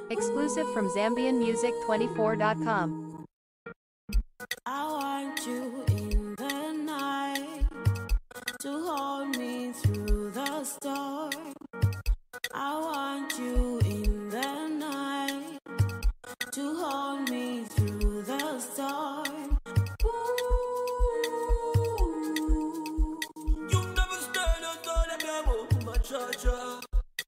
Exclusive from ZambianMusic24.com. I want you in the night to hold me through the storm. I want you in the night to hold me through the storm. Ooh. You never stand on the devil, my cha-cha.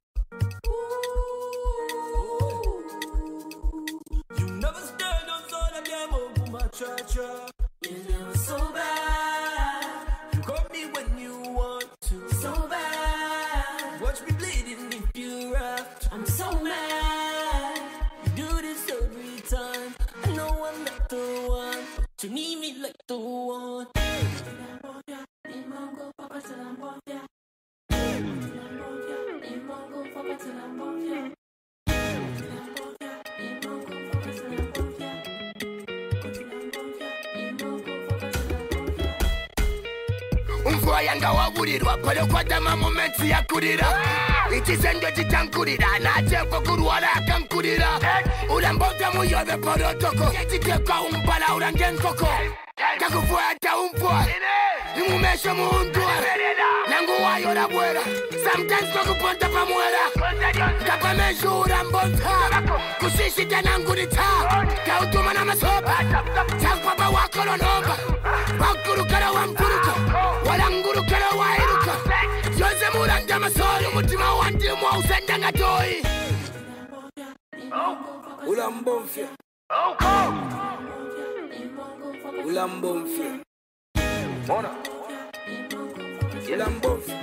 Cha-cha. You know so bad. You got me when you want to. So bad. Watch me bleeding if you have to. I'm so mad. You do this every time. I know I'm not the one, but you need me like the one. Yanga waburirwa pale kwa dama momenti ya kurira ikizendo chitankurira nacheko kurwara akankurira urambovya muyobe porotoko yechiteka umpala urangenkoko kakufuata umpwa imumesho muundwa nangu wayo la bwera sometimes kokuponta pamwera kapamesho urambovya kusishita nangurita kautuma na masopa chakpapa wakolonomba wakurukara wa mkuruka walangurukara wa iruka Jose muranga masori umutima wandimwa usenda ngatoi Ulambomfya Ulambomfya Mona Ulambomfya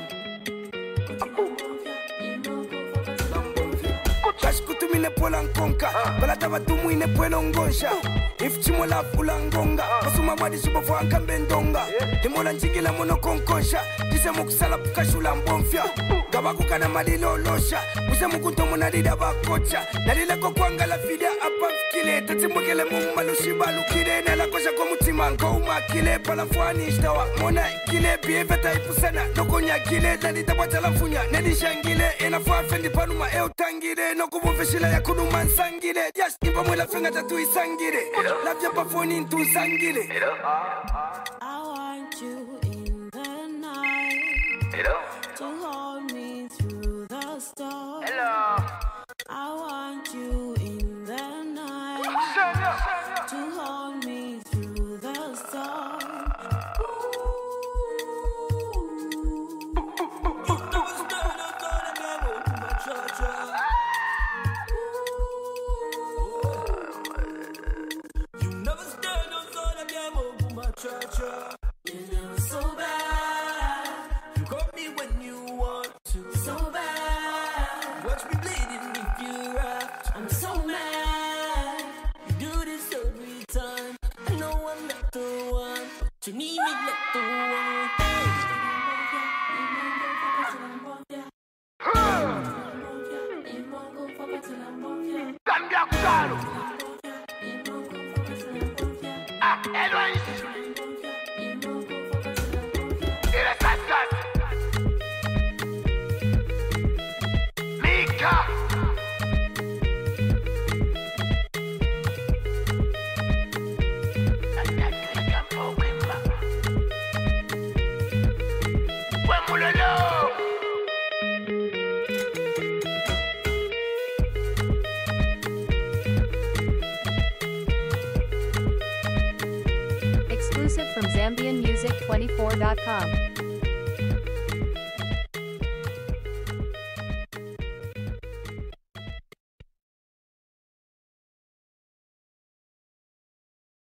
Kutumine pola nkonka balata batumu ine pola ngonsha if chimola fulangonga basuma wadi subofa kambendonga imola njigila mono konkonsha dise mukusala kashula mbomfya gabaku kana malilo losha use mukunto munalida bakocha nalile ko kwangala fida apa fikile tatimukele mumalushi balukire nala kosha ko mutima ngoma kile pala fwani shtawa mona kile bieveta ipusana nokonya kile dalita batala funya nelishangile ena fwa fendi panuma eutangire nokubufishila ya kuduma nsangire just nipa mwela finga tatu isangire labja pafoni ntu isangire I want you in the night to hold me through the storm. I want you in the night to hold me through the storm. You know so bad. You got me when you want to. So bad. Watch me bleeding if you have to. I'm so mad. You do this every time. I know I'm not the one, but you need me like the one. Exclusive from ZambianMusic24.com.